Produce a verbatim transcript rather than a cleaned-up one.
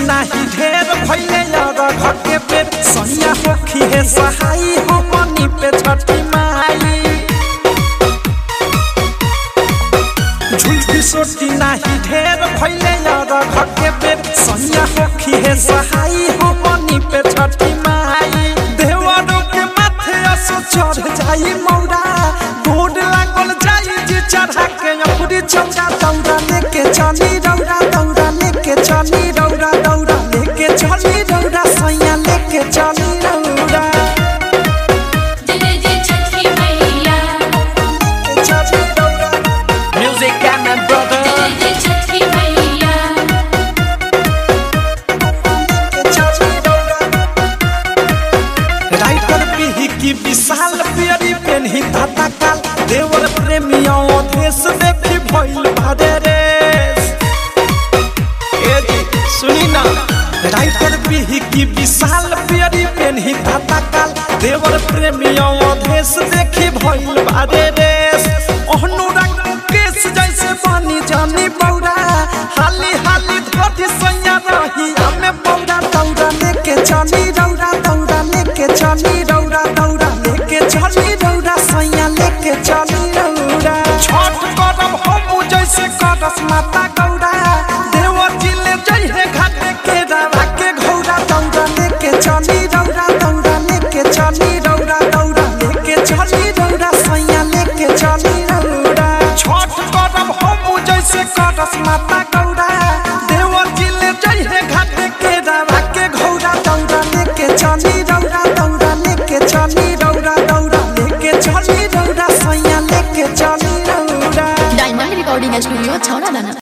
नाही ढेर भइले यार घर के पेट सैया होखी है सहाई हमनी पे छठी माई झुलकी सोटी नाही ढेर भइले यार घर के पेट सैया होखी है सहाई हमनी पे छठी माई देवरों के माथे असो चढ़ जाई मौरा गोड लागल जाई जी चढ़ा के अपनी चौका दौड़ा लेके चली दौड़ा दौड़ा लेके चली दौड़ा दौड़ा लेके चली दौड़ा सैया लेके चली दौड़ा जय जय छठी मैया चली दौड़ा म्यूजिक एंड माय ब्रदर जय जय छठी मैया चली दौड़ा राइटर पीही की विशाल प्यारी पेन्ही ताता काल देवर प्रेमियों देश देखी भइल भादे रेस ए जी सुनी ना राइटर पीही की विशाल प्यारी पेन्ही ताता काल देवर प्रेमियों देश देखी भइल भादे रेस ओहनु रंग केस जैसे पानी जानी बौरा हाली हाली धोती सैया रही हमें बौरा दौड़ा लेके चली दौड़ा दौड़ा लेके चली दौड़ा दौड़ा लेके चली दौड़ा सैया लेके चली दौड़ा छठ करब हम जैसे करस माता गौरा देवर जी ले जइहे घाट के रावा के घौरा दौड़ा लेके चली दौड़ा दौड़ा लेके चली दौड़ा दौड़ा लेके चली दौड़ा सैया लेके चली दौड़ा छठ करब हम जैसे करस माता गौरा देवर जी ले जइहे घाट के रावा के घौरा दौड़ा लेके चली दौड़ा दौड़ा लेके चली दौड़ा दौड़ा लेके चली दौड़ा सैया लेके चली दौड़ा डायमंड रिकॉर्डिंग स्टूडियो छौड़ा दाना।